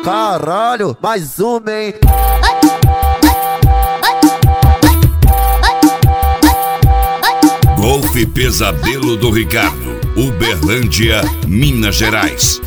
Caralho, mais uma, hein? Golfe Pesadelo do Ricardo, Uberlândia, Minas Gerais.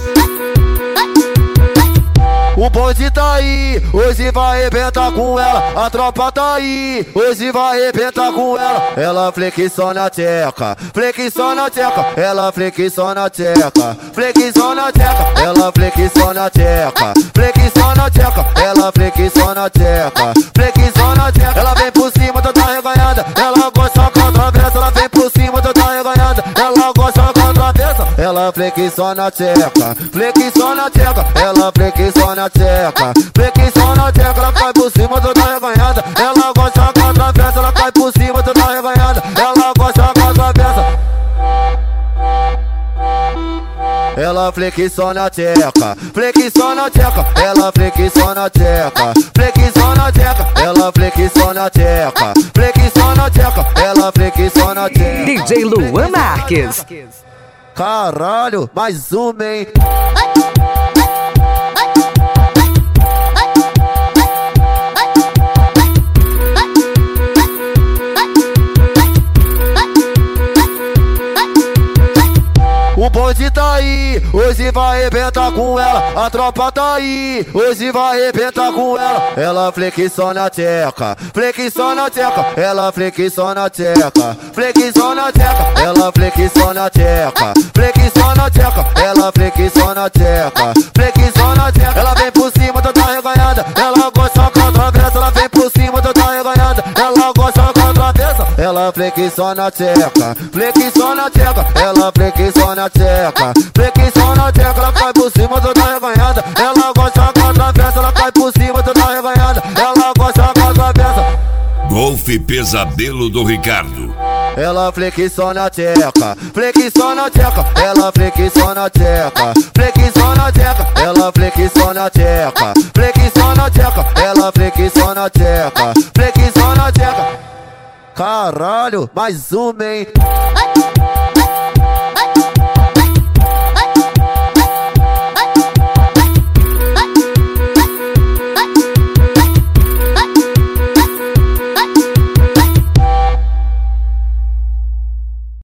O bonde tá aí, hoje vai arrebentar com ela. A tropa tá aí, hoje vai arrebentar com ela. Ela flexiona a tcheca, flexiona a tcheca. Ela flexiona a tcheca, flexiona a tcheca. Ela flexiona a tcheca, flexiona a tcheca. Ela flexiona a tcheca, flexiona a tcheca. Ela vem por cima, toda reganhada. Ela gosta com a travessa. Ela vem por cima, toda reganhada. Ela gosta com a travessa. Ela flexiona a tcheca, flexiona a tcheca. Ela flexiona a tcheca, flexiona a tcheca. Ela cai por cima, toda reganhada. Ela gosta com a travessa. Ela cai por cima, toda reganhada. Ela gosta com a travessa. Ela flexiona a tcheca, flexiona a tcheca. Ela flexiona a tcheca, flexiona a tcheca. Ela flexiona a tcheca, flexiona a tcheca. Ela flexiona a tcheca. DJ Luan Marques. Caralho, mais uma, hein? O bonde tá aí, hoje vai arrebentar com ela. A tropa tá aí, hoje vai arrebentar com ela. Ela flexiona a tcheca, flexiona a tcheca. Ela flexiona a tcheca, flexiona a tcheca. Ela flexiona a tcheca, flexiona a tcheca. Ela flexiona a tcheca, flexiona a tcheca. Ela vem por cima, toda reganhada. Ela gosta com a travessa. Ela vem por cima, toda reganhada. Ela gosta com a travessa. Ela flexiona a tcheca, flexiona a tcheca. Ela flexiona a tcheca, flexiona a tcheca. Ela cai por cima, toda reganhada. Ela gosta com a travessa. Ela cai por cima, toda reganhada. Ela gosta com a travessa. Golfe Pesadelo do Ricardo. Ela flexiona a tcheca, flexiona a tcheca. Ela flexiona a tcheca, flexiona a tcheca. Ela flexiona a tcheca, flexiona a tcheca. Ela flexiona a tcheca, flexiona a tcheca. Caralho, mais uma, hein?